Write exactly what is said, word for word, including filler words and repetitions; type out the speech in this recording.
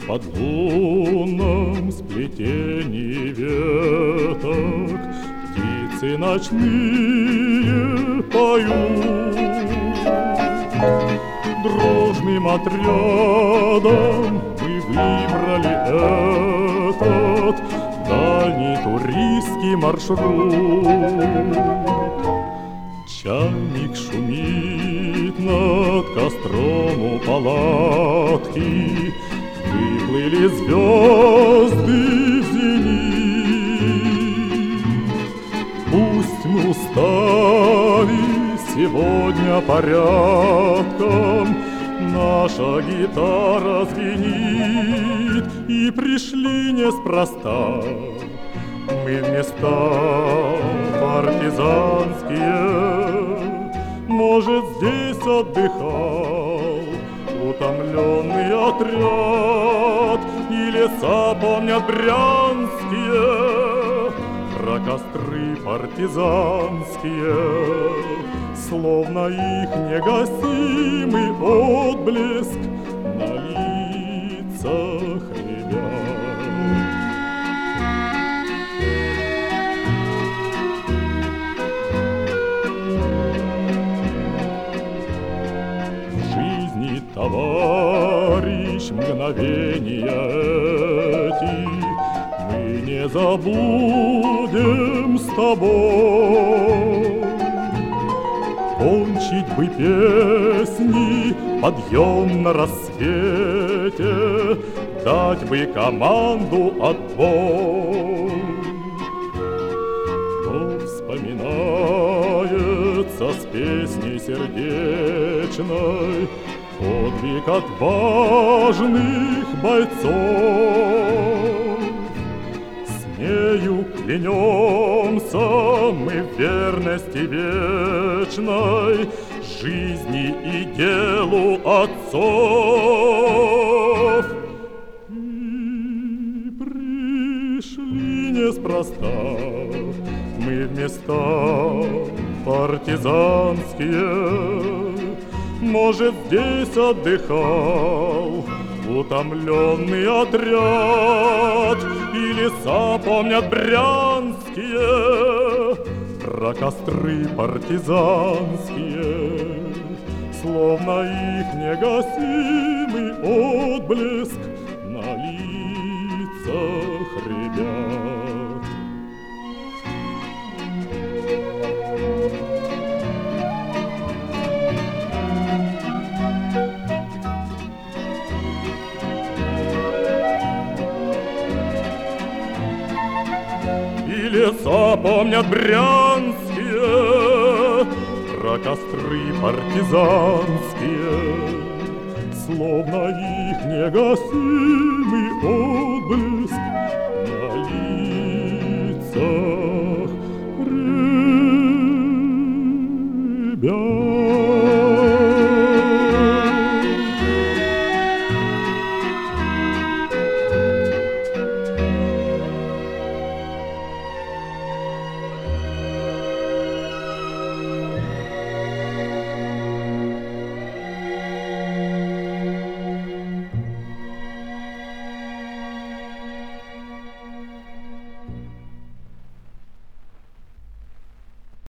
под лунном сплетении веток птицы ночные поют. Дружным отрядом мы выбрали этот дальний туристский маршрут. Чайник шумит над костром у палатки, выплыли звезды в зенит. Пусть мы устали сегодня порядком, наша гитара звенит, и пришли неспроста мы в места партизанские. Может, здесь отдыхал утомленный отряд, и леса помнят брянские про костры партизанские, словно их негасимый отблеск на лицах ребят. В жизни, товарищ, мгновения эти мы не забудем с тобой. Кончить бы песни, подъем на рассвете, дать бы команду отбой. Но вспоминается с песней сердечной подвиг отважных бойцов. С нею клянемся мы в верности вечной жизни и делу отцов. И пришли неспроста мы в места партизанские. Может, здесь отдыхал утомленный отряд, и леса помнят брянские про костры партизанские, словно их негасимый отблеск на лицах ребят. Леса помнят брянские про костры партизанские, словно их негасимый отблеск